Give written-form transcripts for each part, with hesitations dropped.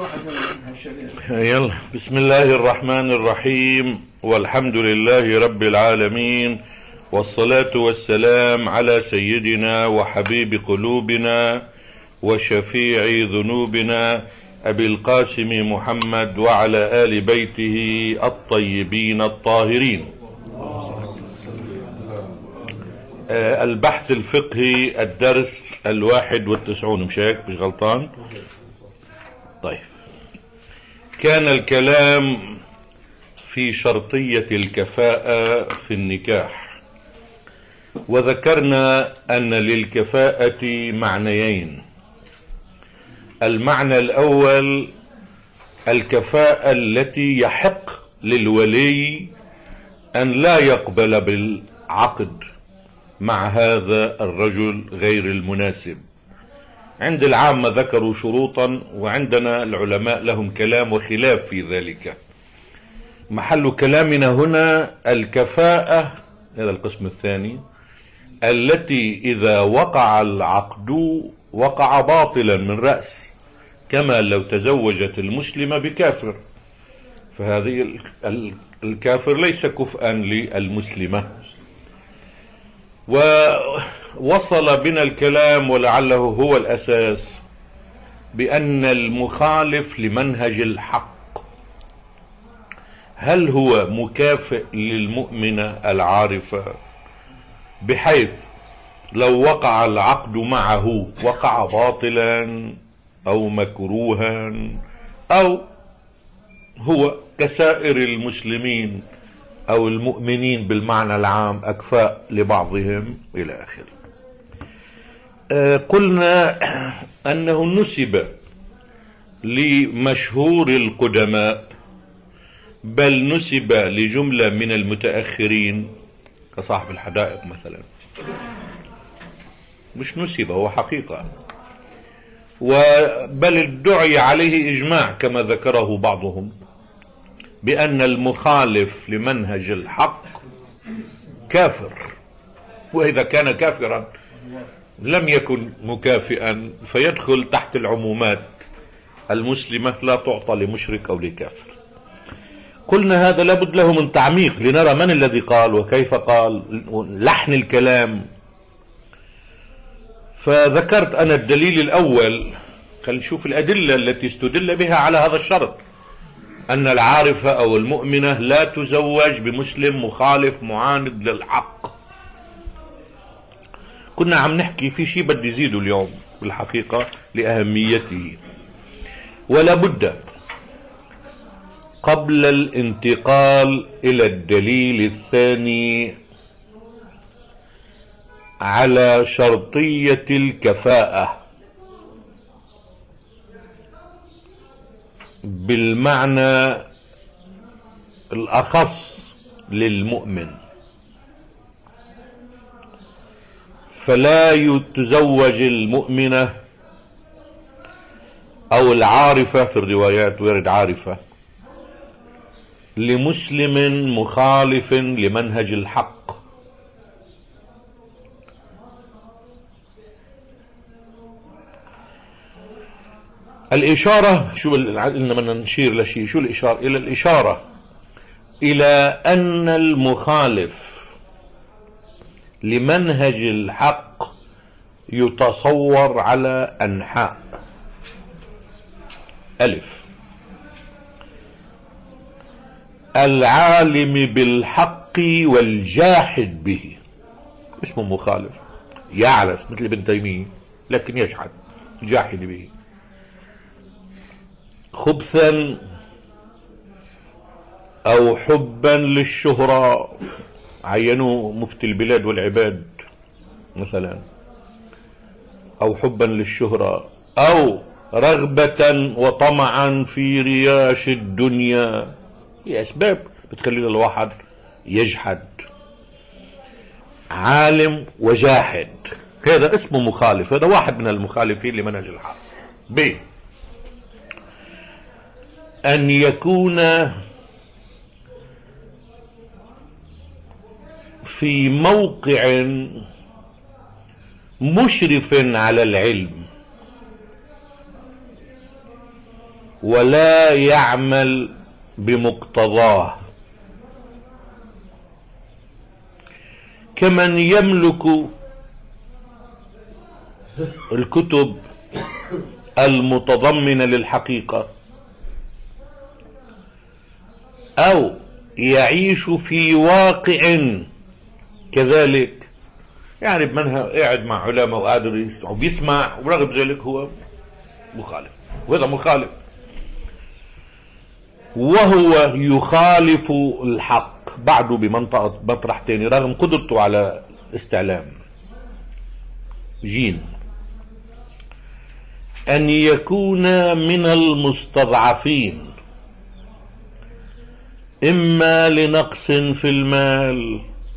يلا بسم الله الرحمن الرحيم، والحمد لله رب العالمين، والصلاة والسلام على سيدنا وحبيب قلوبنا وشفيع ذنوبنا أبي القاسم محمد وعلى آل بيته الطيبين الطاهرين. البحث الفقهي الدرس 91، مش هيك؟ مش غلطان؟ طيب، كان الكلام في شرطية الكفاءة في النكاح، وذكرنا أن للكفاءة معنيين. المعنى الأول الكفاءة التي يحق للولي أن لا يقبل بالعقد مع هذا الرجل غير المناسب. عند العامة ذكروا شروطا، وعندنا العلماء لهم كلام وخلاف في ذلك. محل كلامنا هنا الكفاءة، هذا القسم الثاني، التي إذا وقع العقد وقع باطلا من رأس، كما لو تزوجت المسلمة بكافر، فهذه الكافر ليس كفءا للمسلمة. ووصل بنا الكلام، ولعله هو الأساس، بأن المخالف لمنهج الحق هل هو مكافئ للمؤمنة العارفة، بحيث لو وقع العقد معه وقع باطلا أو مكروها، أو هو كسائر المسلمين أو المؤمنين بالمعنى العام أكفاء لبعضهم إلى آخره. قلنا أنه نسب لمشهور القدماء، بل نسب لجملة من المتأخرين كصاحب الحدائق مثلا، مش نسب، هو حقيقة، بل ادعي عليه إجماع كما ذكره بعضهم، بأن المخالف لمنهج الحق كافر، وإذا كان كافرا لم يكن مكافئا فيدخل تحت العمومات، المسلمة لا تعطى لمشرك أو لكافر. قلنا هذا لابد له من تعميق لنرى من الذي قال وكيف قال، لحن الكلام. فذكرت أنا الدليل الأول، خلينا نشوف الأدلة التي استدل بها على هذا الشرط، أن العارفة أو المؤمنة لا تزوج بمسلم مخالف معاند للحق. كنا عم نحكي في شيء بدي يزيده اليوم بالحقيقة لأهميته، ولا بد قبل الانتقال إلى الدليل الثاني على شرطية الكفاءة بالمعنى الأخص للمؤمن، فلا يتزوج المؤمنة أو العارفة، في الروايات ويرد عارفة، لمسلم مخالف لمنهج الحق. الإشارة، شو لما نشير لشيء، شو الإشارة؟ إلى الإشارة إلى أن المخالف لمنهج الحق يتصور على أنحاء. ألف، العالم بالحق والجاحد به، اسمه مخالف، يعرف مثل ابن تيمية لكن يجحد، جاحد به. خبثا أو حبا للشهرة، عينوا مفتي البلاد والعباد مثلا، أو حبا للشهرة، أو رغبة وطمعا في رياش الدنيا، هي أسباب بتخلي الواحد يجحد. عالم وجاحد، هذا اسمه مخالف، هذا واحد من المخالفين لمنهج الحق. ب، أن يكون في موقع مشرف على العلم، ولا يعمل بمقتضاه، كمن يملك الكتب المتضمنة للحقيقة أو يعيش في واقع كذلك، يعني بمنها قاعد مع علماء وقادر يسمع وبيسمع، ورغم ذلك هو مخالف، وهذا مخالف، وهو يخالف الحق بعده بمنطقة مطرح تاني رغم قدرته على استعلام. جيم، أن يكون من المستضعفين إما لنقص في المال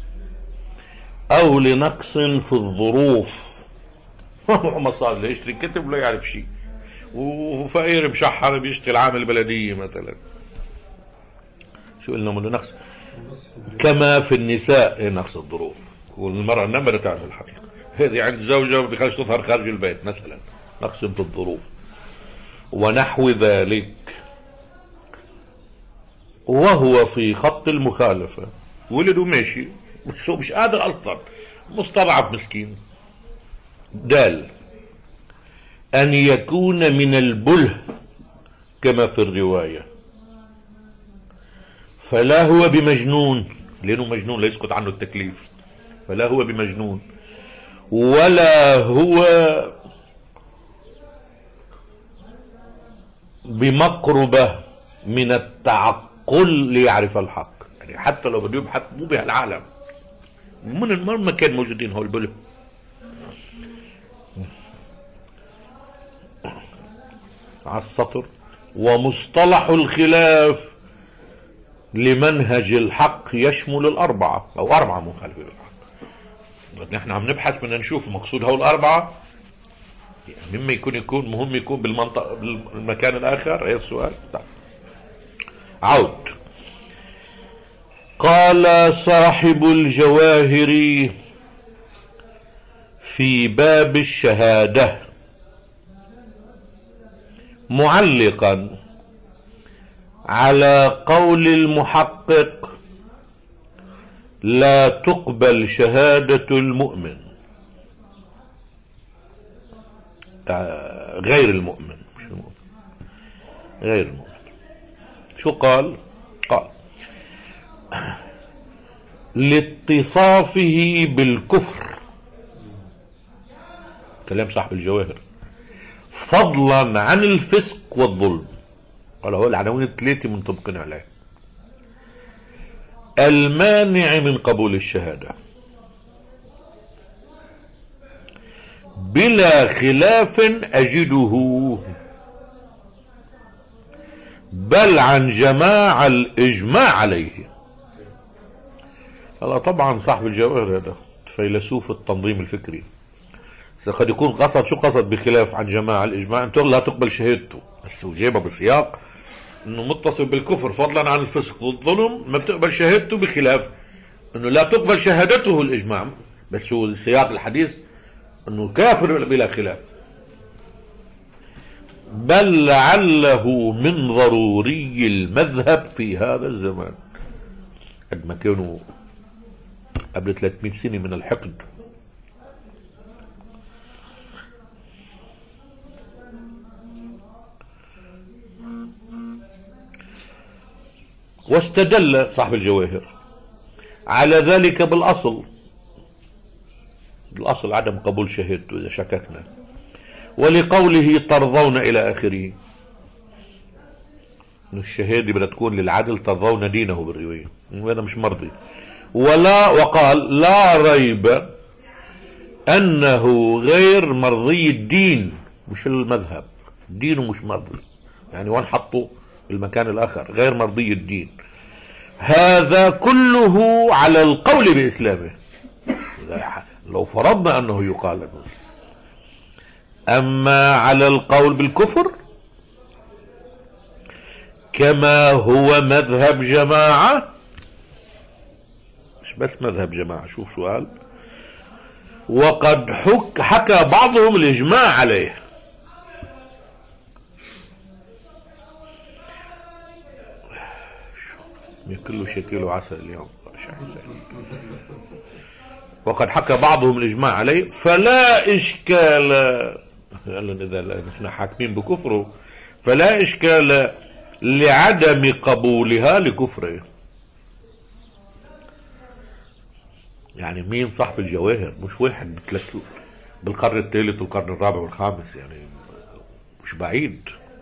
أو لنقص في الظروف. ما صار له يشتري كتب لا يعرف شيء، وفقير مشحر بيشتغل عامل بلدية مثلا، شو قلنا من نقص؟ كما في النساء نقص الظروف، والمرأة ما تعرف الحقيقة، هذه عند زوجها ما بيخليش تظهر خارج البيت مثلا، نقص في الظروف ونحو ذلك، وهو في خط المخالفة، ولده ماشي بس هو مش قادر اصلا، مستضعف مسكين. دال، ان يكون من البله كما في الرواية، فلا هو بمجنون، لانه مجنون لا يسقط عنه التكليف، فلا هو بمجنون ولا هو بمقربة من التعقل ليعرف الحق، يعني حتى لو بده يبحث مو بهالعالم، من ما كان موجودين هول البلد. على السطر، ومصطلح الخلاف لمنهج الحق يشمل الأربعة أو أربعة مخالفين للحق. نحن عم نبحث بدنا نشوف مقصود هول الأربعة، يعني مما يكون مهم يكون بالمنطقة بالمكان الآخر. أي السؤال؟ طيب. عود. قال صاحب الجواهر في باب الشهادة معلقا على قول المحقق لا تقبل شهادة المؤمن، غير المؤمن، مش المؤمن، غير المؤمن. شو قال؟ قال لاتصافه بالكفر، كلام صاحب الجواهر، فضلا عن الفسق والظلم. قال هو العناوين الثلاثة منطبقين عليه، المانع من قبول الشهادة بلا خلاف أجده، بل عن جماعة الإجماع عليه. هلا طبعا صاحب الجواهر هذا فيلسوف التنظيم الفكري، قد يكون قصد، شو قصد بخلاف عن جماعة الإجماع؟ أنت لا تقبل شهادته، بس وجيبها بسياق انه متصل بالكفر فضلا عن الفسق والظلم، ما بتقبل شهادته، بخلاف انه لا تقبل شهادته الإجماع، بس هو سياق الحديث انه كافر بلا خلاف. بل لعله من ضروري المذهب في هذا الزمان، قد ما كانوا قبل 300 سنة من الحقد. واستدل صاحب الجواهر على ذلك بالأصل عدم قبول شهادته إذا شككنا، ولقوله ترضون إلى آخره، الشهادة بدها تكون للعدل، ترضون دينه بالرواية، وهذا مش مرضي. وقال لا ريب أنه غير مرضي الدين، مش المذهب، دينه مش مرضي، يعني وين حطوا المكان الآخر، غير مرضي الدين. هذا كله على القول بإسلامه، لو فرضنا أنه يقال المسلم. أما على القول بالكفر كما هو مذهب جماعة، مش بس مذهب جماعة، شوف شو قال، وقد حكى بعضهم الإجماع عليه، كله شكل وعسل اليوم مش أحسن. وقد حكى بعضهم الإجماع عليه فلا إشكال، إذا نحن حاكمين بكفره فلا إشكال لعدم قبولها لكفره. يعني مين صاحب الجواهر؟ مش واحد بالقرن الثالث والقرن الرابع والخامس، يعني مش بعيد.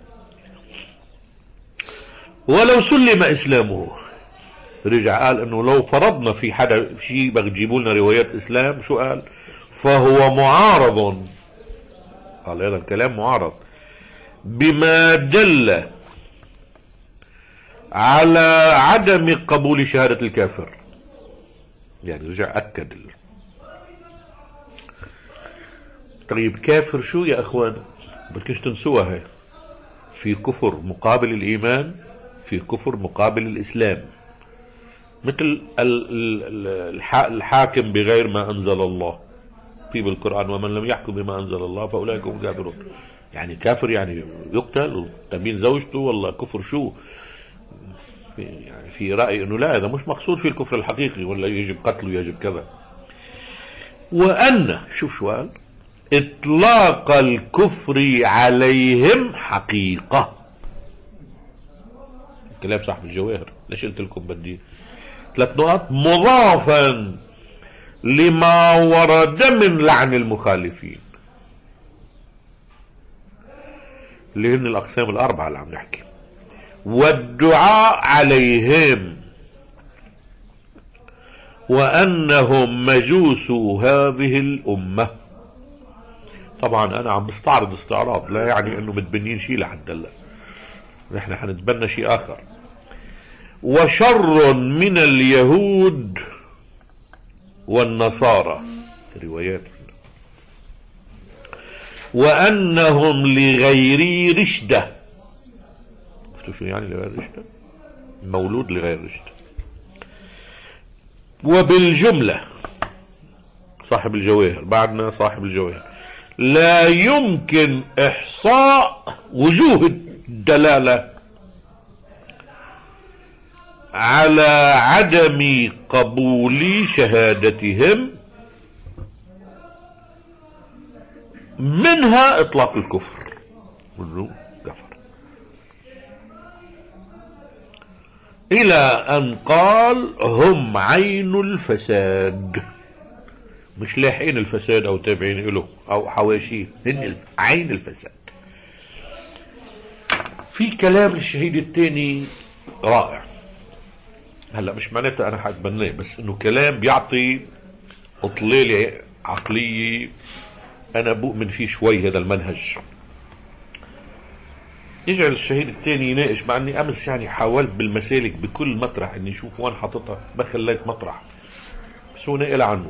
ولو سلم إسلامه، رجع قال انه لو فرضنا في حدا شيء بتجيبوا لنا روايات اسلام، شو قال؟ فهو معارض، قال هذا الكلام معارض بما دل على عدم قبول شهادة الكافر. يعني رجع أكد. طيب كافر شو يا أخوان؟ بدكش تنسوها هي. في كفر مقابل الإيمان، في كفر مقابل الإسلام، مثل الحاكم بغير ما أنزل الله في بالقرآن ومن لم يحكم بما أنزل الله فأولئك هم الكافرون. يعني كافر يعني يقتل وتبين زوجته، والله كفر شو؟ يعني في رأي أنه لا، هذا مش مقصود في الكفر الحقيقي، ولا يجب قتله يجب كذا. وأن شوف شو قال: إطلاق الكفر عليهم حقيقة. كلام صاحب الجواهر. ليش قلت لكم بدي 3 نقط؟ مضافا لما ورد من لعن المخالفين، اللي هن الأقسام الأربعة اللي عم نحكي، والدعاء عليهم، وأنهم مجوس هذه الأمة. طبعا أنا عم بستعرض استعراض، لا يعني أنه متبنين شيء لحد هلا، نحن حنتبنى شيء آخر. وشر من اليهود والنصارى، روايات، وأنهم لغير رشدة. شفتوا شو يعني لغير رشدة؟ مولود لغير رشدة. وبالجملة صاحب الجواهر، بعدنا صاحب الجواهر، لا يمكن إحصاء وجوه الدلالة على عدم قبول شهادتهم، منها إطلاق الكفر، كفر، إلى أن قال هم عين الفساد. مش لاحقين الفساد أو تابعين له أو حواشيه، هن عين الفساد. في كلام للشهيد الثاني رائع، هلا مش معناتها أنا حأتبناه، بس إنه كلام بيعطي إطلالة عقلية أنا بؤمن فيه شوي. هذا المنهج يجعل الشهيد الثاني يناقش، مع اني امس يعني حاولت بالمسالك بكل مطرح اني اشوف وين حاططها، ما خليت مطرح، بس هو نقل عنه.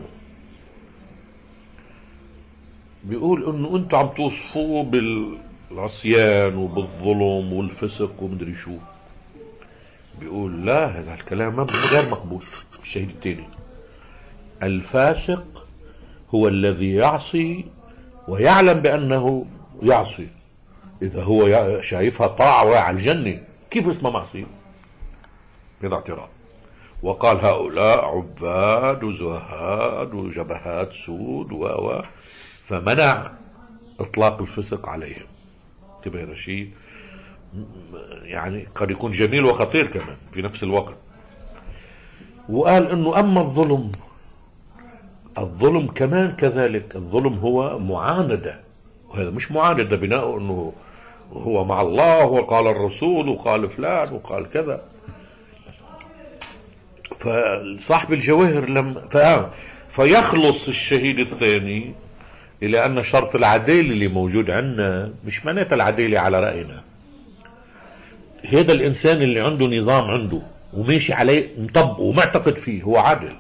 بيقول انه انتم عم توصفوه بالعصيان وبالظلم والفسق ومدري شو. بيقول لا، هذا الكلام غير مقبول. الشهيد الثاني: الفاسق هو الذي يعصي ويعلم بأنه يعصي. إذا هو شايفها طاعة وراء على الجنة، كيف اسمه معصية؟ هذا اعتراض. وقال هؤلاء عباد وزهاد وجبهات سود فمنع إطلاق الفسق عليهم. انتبه، هذا شيء يعني قد يكون جميل وخطير كمان في نفس الوقت. وقال انه اما الظلم كمان كذلك، الظلم هو معاندة، وهذا مش معاندة بناء انه هو مع الله وقال الرسول وقال فلان وقال كذا. فصاحب الجواهر فيخلص الشهيد الثاني الى ان شرط العدالة اللي موجود عندنا مش معناتها العدالة على رأينا. هذا الانسان اللي عنده نظام عنده وماشي عليه مطبقه ومعتقد فيه هو عادل.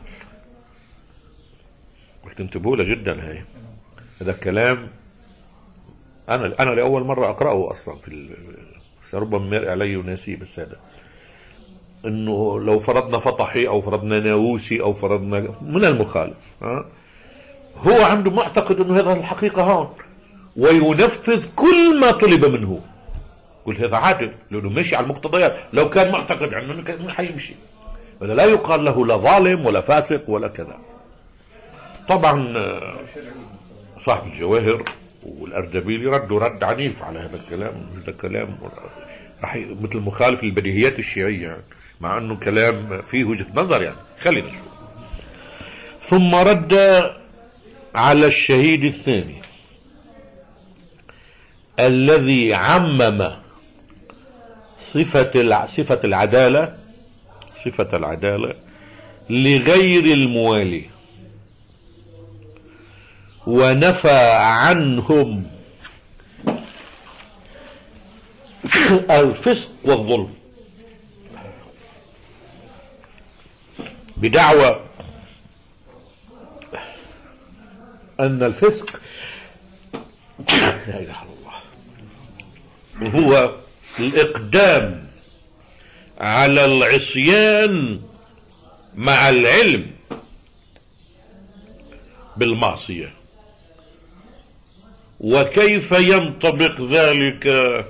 تنتبهوا له جدا. هذا الكلام انا لاول مره اقراه اصلا ربما مر علي وناسي، بس هذا انه لو فرضنا فطحي او فرضنا ناووسي او فرضنا من المخالف، هو عنده معتقد انه هذا الحقيقه هون وينفذ كل ما طلب منه. قل هذا عادل لانه ماشي على المقتضيات. لو كان معتقد عنه كان حيمشي. لا يقال له لا ظالم ولا فاسق ولا كذا. طبعا صاحب الجواهر والأردبيلي ردوا رد عنيف على هذا الكلام. هذا كلام مثل مخالف للبديهيات الشيعية يعني، مع أنه كلام فيه وجهة نظر يعني. خلينا نشوف. ثم رد على الشهيد الثاني الذي عمم صفة العدالة لغير الموالي، ونفى عنهم الفسق والظلم بدعوى أن الفسق لا إله إلا الله هو الإقدام على العصيان مع العلم بالمعصية. وكيف ينطبق ذلك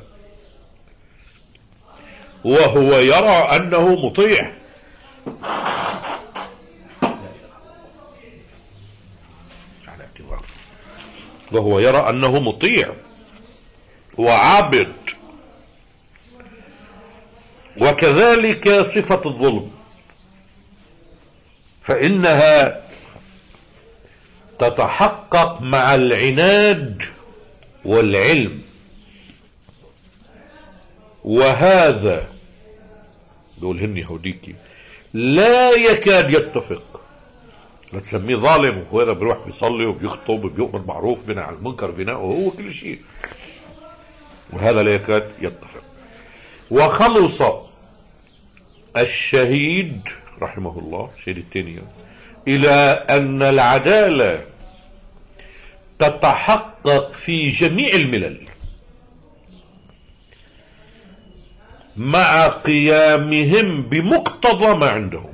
وهو يرى أنه مطيع؟ وهو يرى أنه مطيع وعابد. وكذلك صفة الظلم، فإنها تتحقق مع العناد والعلم، وهذا دول هن يهوديكي لا يكاد يتفق. لا تسميه ظالم وهذا بيروح بيصلي وبيخطب وبيؤمر معروف بناء على المنكر بناء وهو كل شيء، وهذا لا يكاد يتفق. وخلص الشهيد رحمه الله الشهيد الثاني إلى أن العدالة تتحقق في جميع الملل مع قيامهم بمقتضى ما عندهم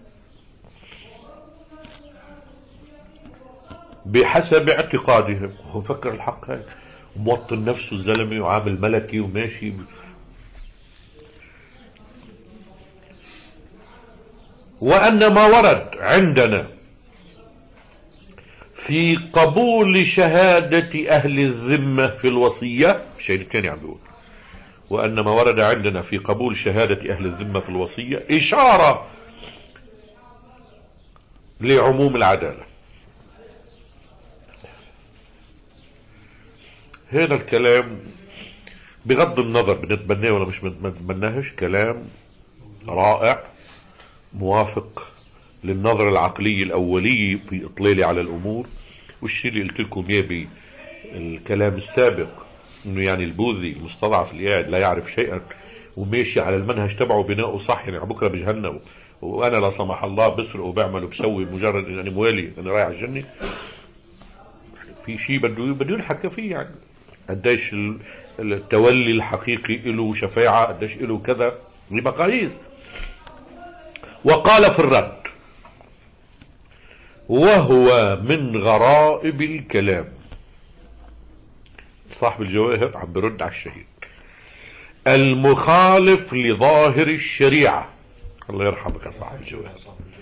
بحسب اعتقادهم. هو فكر الحق هاي موطن نفسه الزلمي وعامل ملكي وماشي. وأن ما ورد عندنا في قبول شهادة أهل الذمة في الوصية، الشيء الثاني عم بيقول وأن ما ورد عندنا في قبول شهادة أهل الذمة في الوصية إشارة لعموم العدالة. هذا الكلام بغض النظر بنتبناه ولا مش بنتبناهش كلام رائع موافق للنظرة العقلية الأولية في إطلالي على الأمور. والشيء اللي قلت لكم إياه بالكلام السابق إنه يعني البوذي المستضعف اللي قاعد لا يعرف شيئا وماشي على المنهج تبعه بناءه صح، يعني بكرة بجهنم وأنا لا سمح الله بسرق وبعمل وبسوي مجرد إني موالي أنا رايح الجنة. في شيء بده ينحكى فيه، يعني قديش التولي الحقيقي له شفاعة، قديش له كذا بمقاييس. وقال في الرد وهو من غرائب الكلام، صاحب الجواهر عم برد على الشهيد المخالف لظاهر الشريعة، الله يرحمك يا صاحب الجواهر،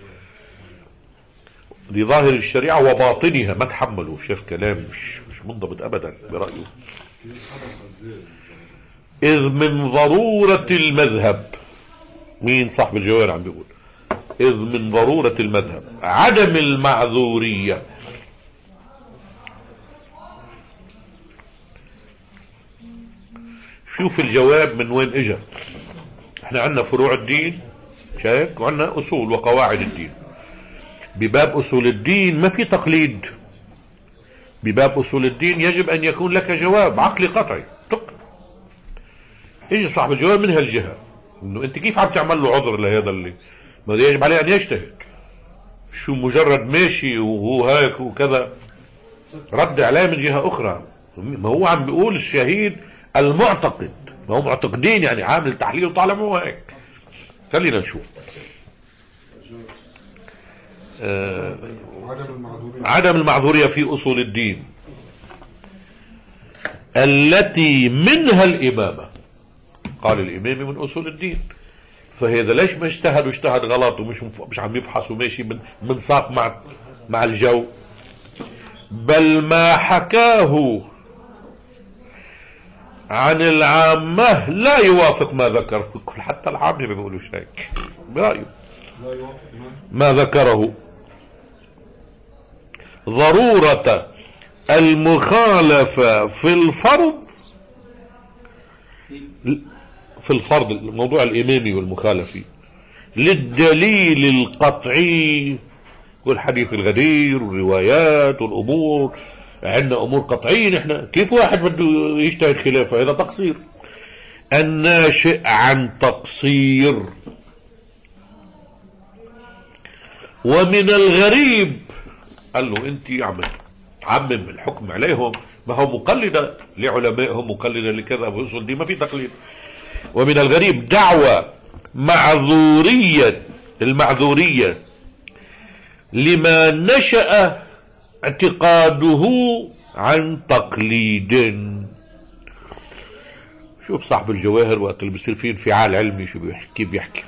لظاهر الشريعة وباطنها ما تحملوا. شاف كلام مش منضبط أبدا برأيه. إذ من ضرورة المذهب، مين صاحب الجواهر عم بيقول إذ من ضرورة المذهب عدم المعذورية. شوف الجواب من وين اجى. احنا عندنا فروع الدين شايف وعندنا اصول وقواعد الدين. بباب اصول الدين ما في تقليد، بباب اصول الدين يجب ان يكون لك جواب عقلي قطعي. اجى صاحب الجواب من هالجهة انه انت كيف عم تعمل له عذر لهذا اللي ما يجب عليه ان يجتهد، شو مجرد ماشي وهو هيك وكذا. رد عليه من جهة اخرى، ما هو عم بيقول الشهيد المعتقد، ما هو معتقدين يعني عامل تحليل وطالع مو هيك. خلينا نشوف. عدم المعذورية في أصول الدين التي منها الإمامة. قال الإمامة من أصول الدين، فهذا ليش ما اجتهد واجتهد غلط ومش عم يفحص وماشي من ساق مع الجو؟ بل ما حكاه عن العامة لا يوافق ما ذكر، حتى العامة ما بيقولوا شيء برأيه ما ذكره. ضرورة المخالفة في الفرض الموضوع الإمامي والمخالفي للدليل القطعي والحديث الغدير والروايات والأمور. عندنا أمور قطعية نحن، كيف واحد بده يجتهد خلافه؟ هذا تقصير. الناشئ عن تقصير. ومن الغريب قال له انت عمم الحكم عليهم، ما هو مقلدة لعلمائهم مقلدة لكذا وصل دي ما في تقليد. ومن الغريب دعوة المعذورية لما نشأ اعتقاده عن تقليد. شوف صاحب الجواهر وقت اللي بيصير فيه انفعال علمي شو بيحكي.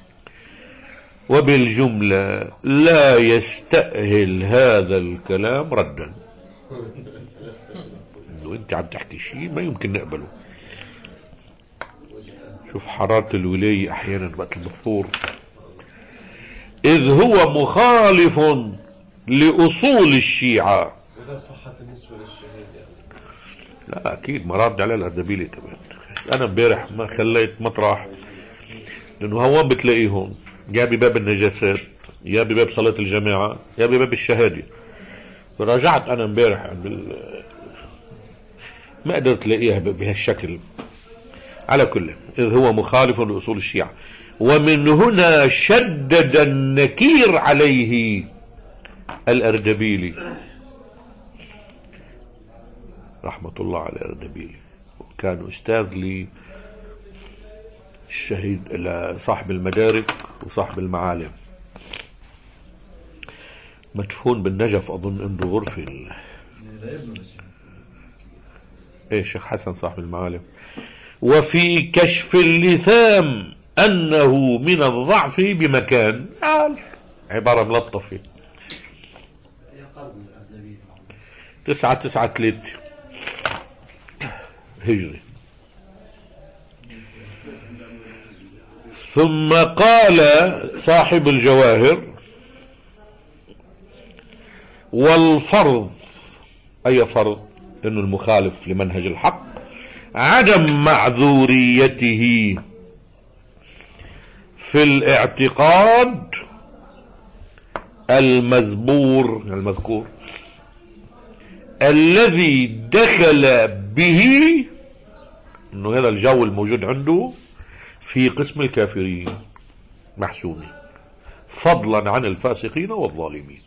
وبالجملة لا يستأهل هذا الكلام ردا. انه انت عم تحكي شيء ما يمكن نقبله. شوف حرارة الولاية احيانا وقت المثور، اذ هو مخالف لأصول الشيعة. إذا صحت النسبة للشهيد يعني. لا أكيد ما رد على الأردبيلي كمان. أنا امبارح ما خليت مطرح، لأنه هون بتلاقيهم يا بباب النجاسات، يا بباب صلاة الجماعة، يا بباب الشهادة. فراجعت أنا امبارح ما قدرت تلاقيها بهالشكل. على كل إذ هو مخالف لأصول الشيعة. ومن هنا شدد النكير عليه الأردبيلي رحمة الله على الأردبيلي، كان أستاذ لي الشهيد صاحب المدارك وصاحب المعالم، مدفون بالنجف أظن عنده غرفة الشيخ حسن صاحب المعالم. وفي كشف اللثام أنه من الضعف بمكان، عبارة ملطفة 993 هجري. ثم قال صاحب الجواهر: والفرض، أي فرض؟ إنه المخالف لمنهج الحق عدم معذوريته في الاعتقاد المذكور الذي دخل به، انه هذا الجو الموجود عنده في قسم الكافرين محسومين فضلا عن الفاسقين والظالمين.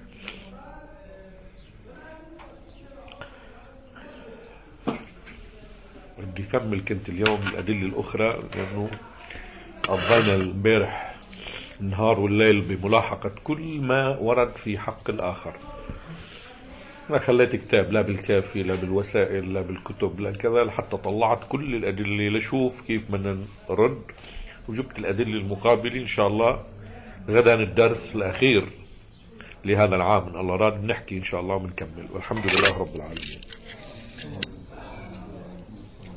بدي أكمل كنت اليوم الأدلة الأخرى، لأنه قضينا امبارح النهار والليل بملاحقة كل ما ورد في حق الآخر. أنا خليت كتاب لا بالكافي لا بالوسائل لا بالكتب لا كذا، لحتى طلعت كل الأدلة لشوف كيف بدنا نرد، وجبت الأدلة المقابلة. إن شاء الله غدا الدرس الأخير لهذا العام إن الله راد بنحكي إن شاء الله وبنكمل، والحمد لله رب العالمين.